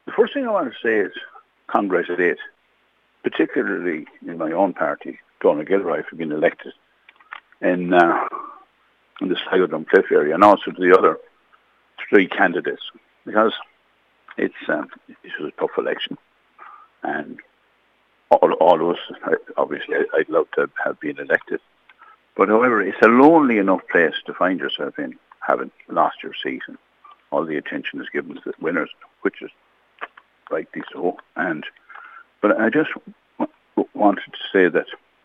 The first thing I want to say is congratulate, particularly in my own party, Donald Gilroy for being elected in the Sligo Drumcliff area, and also to the other three candidates, because it was a tough election, and all of us, obviously, I'd love to have been elected. But however, it's a lonely enough place to find yourself in, having lost your seat, and all the attention is given to the winners, which is rightly so. But I just wanted to say that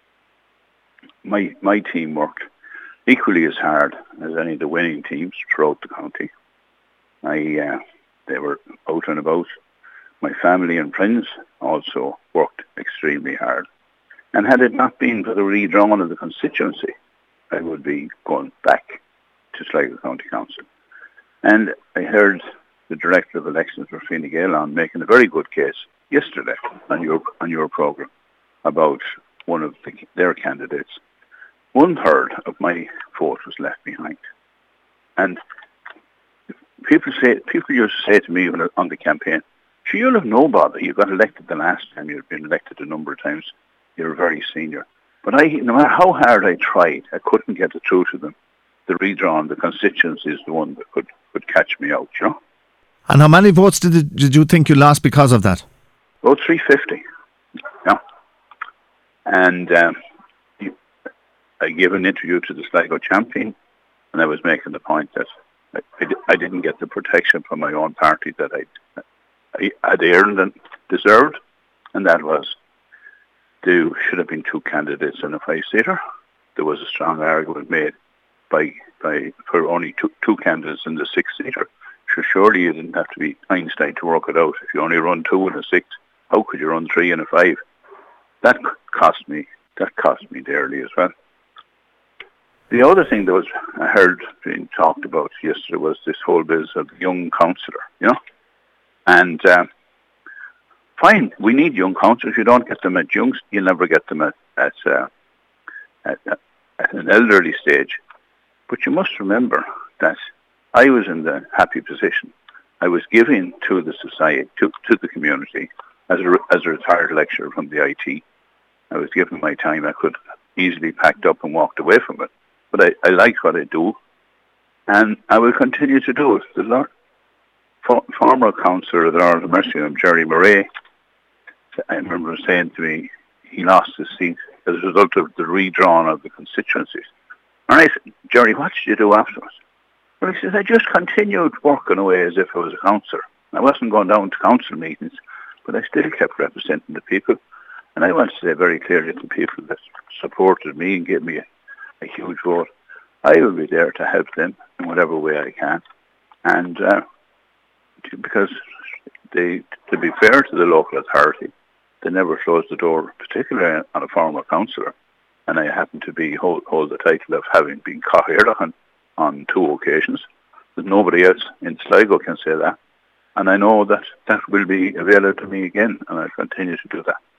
my team worked equally as hard as any of the winning teams throughout the county. They were out and about. My family and friends also worked extremely hard. And had it not been for the redrawing of the constituency, I would be going back to Sligo County Council. And I heard the Director of Elections for Fine Gael making a very good case yesterday on your programme about one of their candidates. 1/3 of my vote was left behind. And people used to say to me on the campaign, "Sure, you'll have no bother. You got elected the last time. You've been elected a number of times. You're very senior." But no matter how hard I tried, I couldn't get it through to them. The redrawn, the constituency is the one that could catch me out, you know. And how many votes did you think you lost because of that? About 350. Yeah. And I gave an interview to the Sligo Champion, and I was making the point that I didn't get the protection from my own party that I had earned and deserved, and that was there should have been two candidates in a 5-seater. There was a strong argument made for only two candidates in the 6-seater. Surely you didn't have to be Einstein to work it out. If you only run 2 in a 6, how could you run 3 in a 5? That cost me dearly as well. The other thing that I heard being talked about yesterday was this whole business of the young councillor, you know. And fine, we need young councillors. You don't get them at young, you'll never get them at an elderly stage. But you must remember that I was in the happy position. I was giving to the society, to the community, as a retired lecturer from the IT. I was given my time. I could easily packed up and walked away from it. But I like what I do, and I will continue to do it. The former councillor of the Lord of Mercy, Jerry Murray, I remember saying to me, he lost his seat as a result of the redrawn of the constituencies. And I said, "Jerry, what did you do afterwards?" Well, he says, "I just continued working away as if I was a councillor. I wasn't going down to council meetings, but I still kept representing the people. And I want to say very clearly to people that supported me and gave me a huge vote, I will be there to help them in whatever way I can. And because to be fair to the local authority, they never closed the door, particularly on a former councillor. And I happen to hold the title of having been Cathaoirleach on 2 occasions. But nobody else in Sligo can say that. And I know that will be available to me again, and I'll continue to do that."